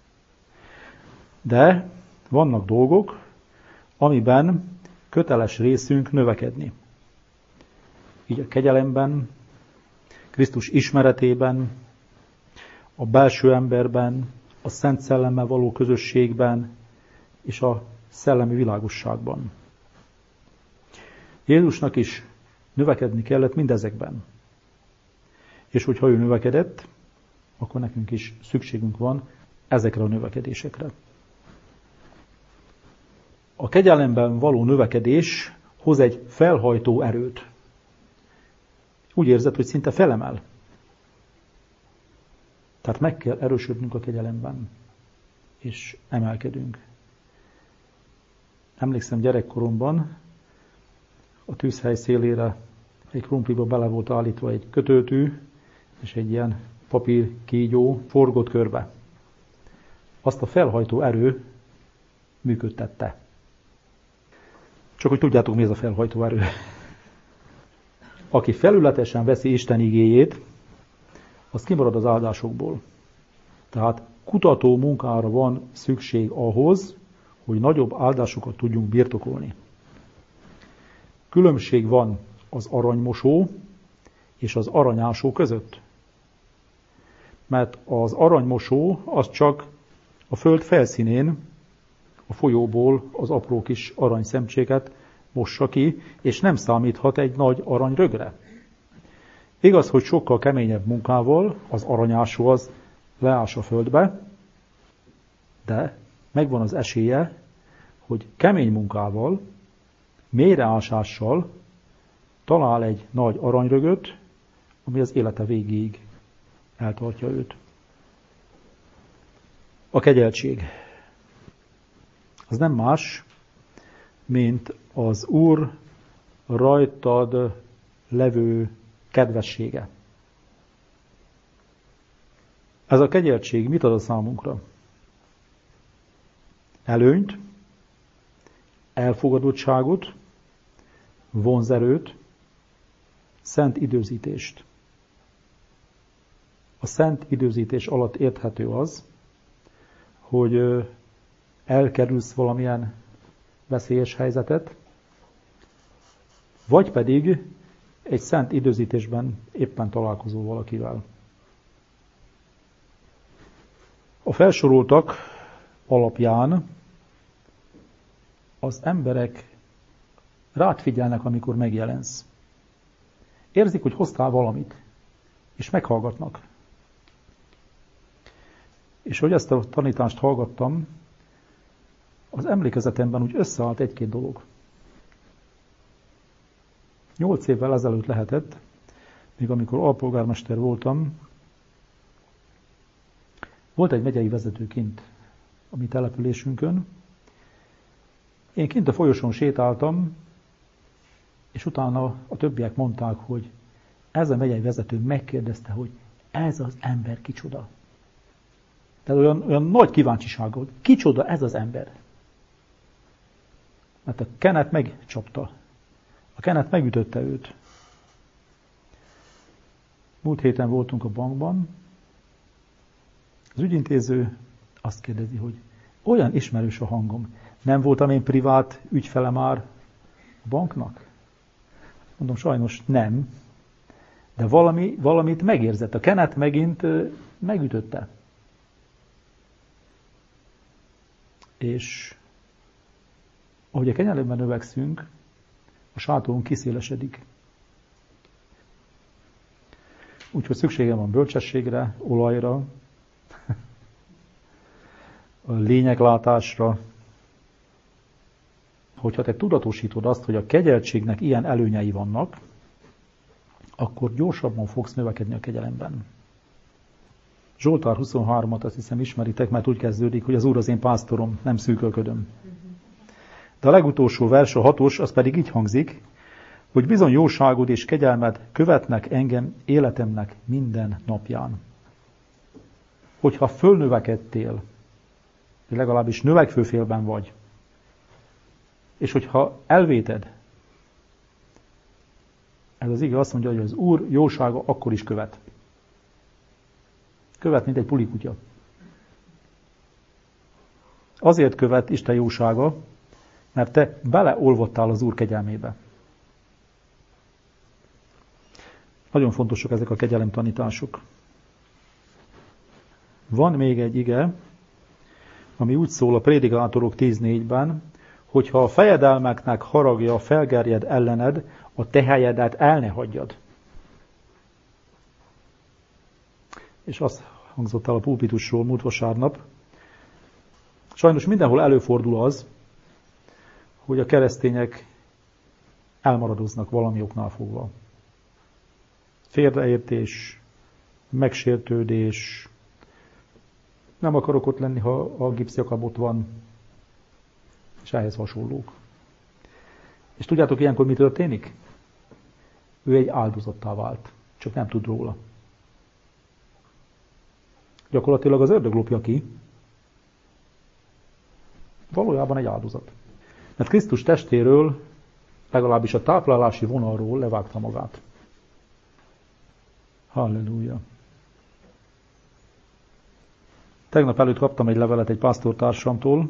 De vannak dolgok, amiben köteles részünk növekedni. Így a kegyelemben, Krisztus ismeretében, a belső emberben, a Szent Szellemmel való közösségben és a szellemi világosságban. Jézusnak is növekedni kellett mindezekben. És hogyha ő növekedett, akkor nekünk is szükségünk van ezekre a növekedésekre. A kegyelemben való növekedés hoz egy felhajtó erőt. Úgy érzed, hogy szinte felemel. Tehát meg kell erősödnünk a kegyelemben, és emelkedünk. Emlékszem, gyerekkoromban a tűzhely szélére egy krumpliba bele volt állítva egy kötőtű, és egy ilyen papír kígyó forgott körbe. Azt a felhajtó erő működtette. Csak hogy tudjátok, mi ez a felhajtó erő. Aki felületesen veszi Isten igéjét, az kimarad az áldásokból. Tehát kutató munkára van szükség ahhoz, hogy nagyobb áldásokat tudjunk birtokolni. Különbség van az aranymosó és az aranyásó között. Mert az aranymosó az csak a föld felszínén, a folyóból az apró kis aranyszemcséket mossa ki, és nem számíthat egy nagy aranyrögre. Igaz, hogy sokkal keményebb munkával az aranyásó az leás a földbe, de megvan az esélye, hogy kemény munkával, mélyreásással talál egy nagy aranyrögöt, ami az élete végéig eltartja őt. A kegyeltség az nem más, mint az Úr rajtad levő kedvessége. Ez a kegyeltség mit ad a számunkra? Előnyt, elfogadottságot, vonzerőt, szent időzítést. A szent időzítés alatt érthető az, hogy elkerülsz valamilyen veszélyes helyzetet, vagy pedig egy szent időzítésben éppen találkozol valakivel. A felsoroltak alapján az emberek rád figyelnek, amikor megjelensz. Érzik, hogy hoztál valamit, és meghallgatnak. És hogy ezt a tanítást hallgattam, az emlékezetemben úgy összeállt egy-két dolog. Nyolc évvel ezelőtt lehetett, még amikor alpolgármester voltam, volt egy megyei vezető kint a mi településünkön. Én kint a folyosón sétáltam, és utána a többiek mondták, hogy ez a megyei vezető megkérdezte, hogy ez az ember kicsoda. Tehát olyan, olyan nagy kíváncsisága, hogy kicsoda ez az ember. Mert a kenet megcsapta. A kenet megütötte őt. Múlt héten voltunk a bankban. Az ügyintéző azt kérdezi, hogy olyan ismerős a hangom. Nem voltam én privát ügyfele már a banknak? Mondom, sajnos nem. De valami, valamit megérzett. A kenet megint megütötte. És ahogy a kenyelemben növekszünk, a sátorunk kiszélesedik. Úgyhogy szükségem van bölcsességre, olajra, a lényeglátásra. Hogyha te tudatosítod azt, hogy a kegyeltségnek ilyen előnyei vannak, akkor gyorsabban fogsz növekedni a kegyelemben. Zsoltár huszonhármat azt hiszem ismeritek, mert úgy kezdődik, hogy az Úr az én pásztorom, nem szűkölködöm. De a legutolsó vers, a hatos, az pedig így hangzik, hogy bizony jóságod és kegyelmed követnek engem életemnek minden napján. Hogyha fölnövekedtél, legalábbis növekvőfélben vagy, és hogyha elvéted, ez az ige azt mondja, hogy az Úr jósága akkor is követ. Követ, mint egy pulikutya. Azért követ Isten jósága, mert te beleolvodtál az Úr kegyelmébe. Nagyon fontosak ezek a kegyelemtanítások. Van még egy ige, ami úgy szól a Prédikátorok tíz négyben, hogyha a fejedelmeknek haragja felgerjed ellened, a te helyedet el ne hagyjad. És azt hangzott el a pulpitusról múlt vasárnap. Sajnos mindenhol előfordul az, hogy a keresztények elmaradoznak valami oknál fogva. Félreértés, megsértődés, nem akarok ott lenni, ha a gipszjakab ott van, és ehhez hasonlók. És tudjátok, ilyenkor mi történik? Ő egy áldozattá vált, csak nem tud róla. Gyakorlatilag az ördög lopja ki, valójában egy áldozat. Mert Krisztus testéről, legalábbis a táplálási vonalról levágta magát. Halleluja! Tegnap előtt kaptam egy levelet egy pásztortársamtól,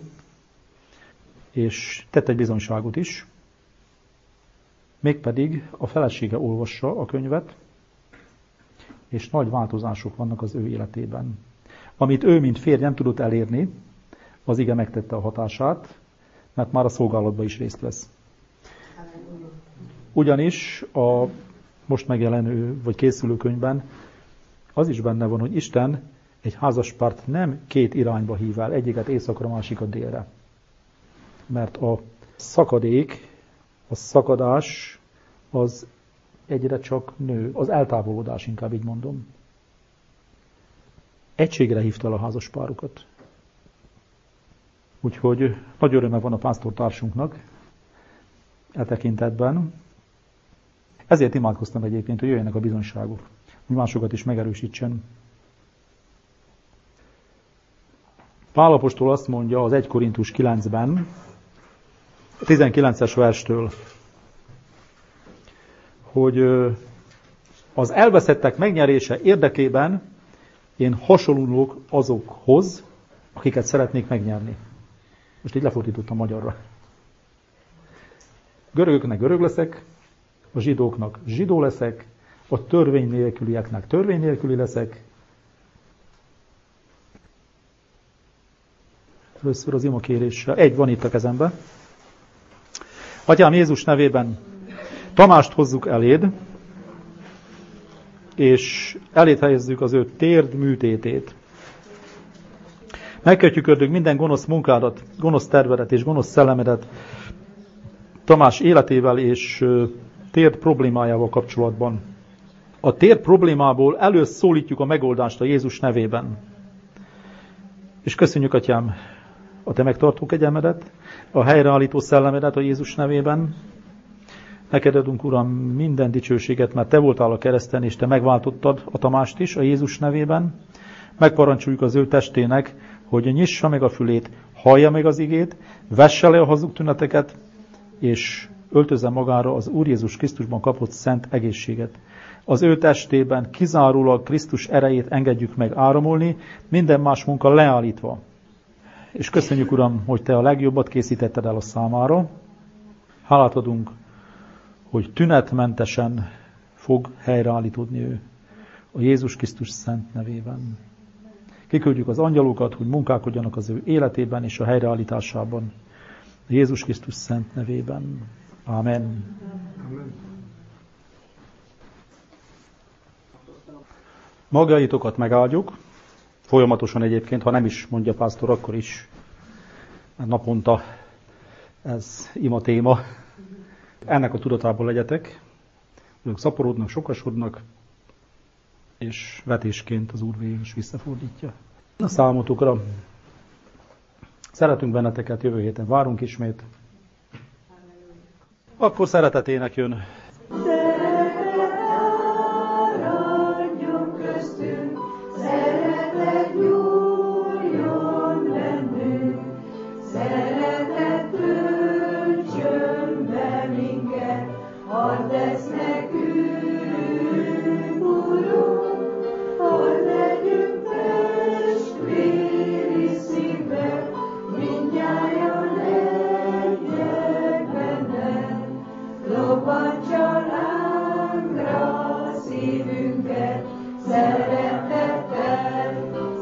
és tett egy bizonyságot is. Mégpedig a felesége olvassa a könyvet, és nagy változások vannak az ő életében. Amit ő, mint férj nem tudott elérni, az ige megtette a hatását, mert már a szolgálatban is részt vesz. Ugyanis a most megjelenő, vagy készülő könyvben az is benne van, hogy Isten egy házaspárt nem két irányba hív el, egyiket északra, másikat délre. Mert a szakadék, a szakadás az egyre csak nő, az eltávolodás, inkább így mondom. Egységre hívta el a házaspárokat. Úgyhogy nagy öröme van a pásztortársunknak e tekintetben. Ezért imádkoztam egyébként, hogy jöjjenek a bizonyságok, hogy másokat is megerősítsen. Pál apostol azt mondja az egy Korintus kilencben, a tizenkilences verstől, hogy az elveszettek megnyerése érdekében én hasonlulok azokhoz, akiket szeretnék megnyerni. Most így lefordítottam magyarra. Görögöknek görög leszek, a zsidóknak zsidó leszek, a törvény nélkülieknek törvény nélküli leszek. Először az imakéréssel. Egy van itt a kezemben. Atyám, Jézus nevében Tamást hozzuk eléd, és eléd helyezzük az ő térd műtétét. Megkötjük, ördög, minden gonosz munkádat, gonosz tervedet és gonosz szellemedet Tamás életével és térd problémájával kapcsolatban. A térd problémából először szólítjuk a megoldást a Jézus nevében. És köszönjük, Atyám, a te megtartó kegyelmedet, a helyreállító szellemedet a Jézus nevében. Neked adunk, Uram, minden dicsőséget, mert te voltál a kereszten, és te megváltottad a Tamást is a Jézus nevében. Megparancsoljuk az ő testének, hogy nyissa meg a fülét, hallja meg az igét, vesse le a hazug tüneteket, és öltözze magára az Úr Jézus Krisztusban kapott szent egészséget. Az ő testében kizárólag Krisztus erejét engedjük meg áramolni, minden más munka leállítva. És köszönjük, Uram, hogy te a legjobbat készítetted el a számára. Hálát adunk, hogy tünetmentesen fog helyreállítódni ő a Jézus Krisztus szent nevében. Kiküldjük az angyalokat, hogy munkálkodjanak az ő életében és a helyreállításában. A Jézus Krisztus szent nevében. Amen. Amen. Magjaitokat megáldjuk, folyamatosan egyébként, ha nem is mondja pásztor, akkor is, mert naponta ez ima téma. Ennek a tudatából legyetek, ők szaporodnak, sokasodnak, és vetésként az Úr végig is visszafordítja. A számotokra szeretünk benneteket, jövő héten várunk ismét. Akkor szeretetének jön.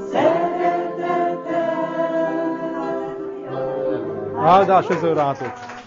Áldás az ő rátok!